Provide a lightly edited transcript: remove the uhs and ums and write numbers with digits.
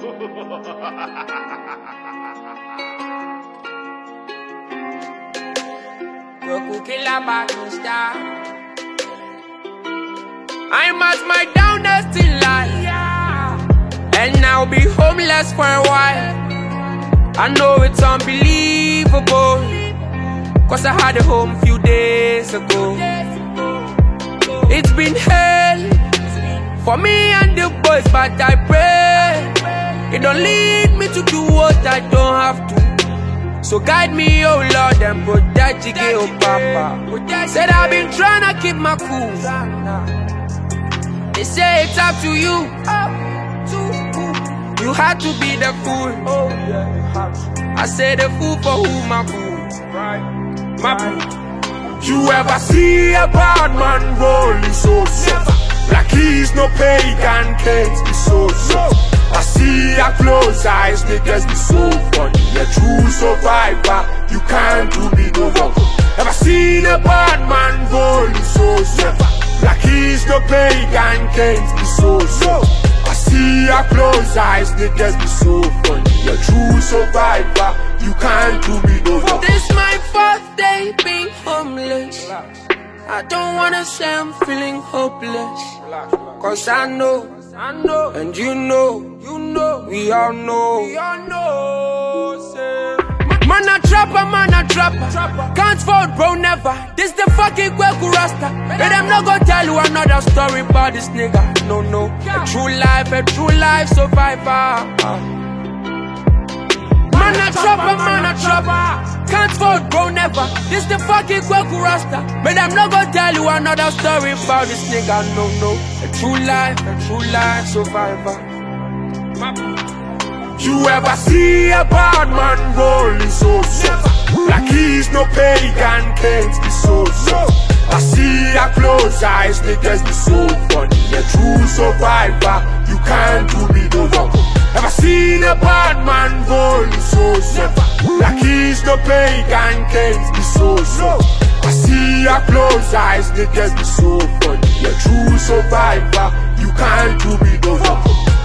Roku killer battle star. I'm at my downest in life, and I'll be homeless for a while. I know it's unbelievable, cause I had a home few days ago. It's been hell for me and the boys, but I pray it don't lead me to do what I don't have to. So guide me, oh Lord, and protect the gay, oh Papa. Said I've been trying to keep my cool. They say it's up to you. You had to be the fool. I say the fool for whom I fool. My fool. You ever see a bad man rolling so like he's no pagan, can't be so I see your close eyes, niggas be so funny. A true survivor, you can't do me no wrong. Ever seen a bad man rolling so like he's no pagan, can't be so I see your close eyes, niggas be so funny. A true survivor, you can't do me no wrong. This my fourth day being homeless. I don't wanna say I'm feeling hopeless, cause I know, and you know, we all know, say. Man a trapper, can't fall bro never. This the fucking Kweku Rasta, and I'm not gonna tell you another story about this nigga. No, a true life survivor. Man a trapper, can't fall bro never. This the fucking Kweku Rasta, but I'm not gonna tell you another story about this nigga. No, a true life survivor. You ever see a bad man rolling so like he's no pagan, can't be so I see your close eyes, niggas be so funny. A true survivor, you can't do me no wrong. Ever seen a bad man rolling so like he's no pagan, can't be so I see your close eyes, niggas be so funny. A true survivor, you can't do me no wrong.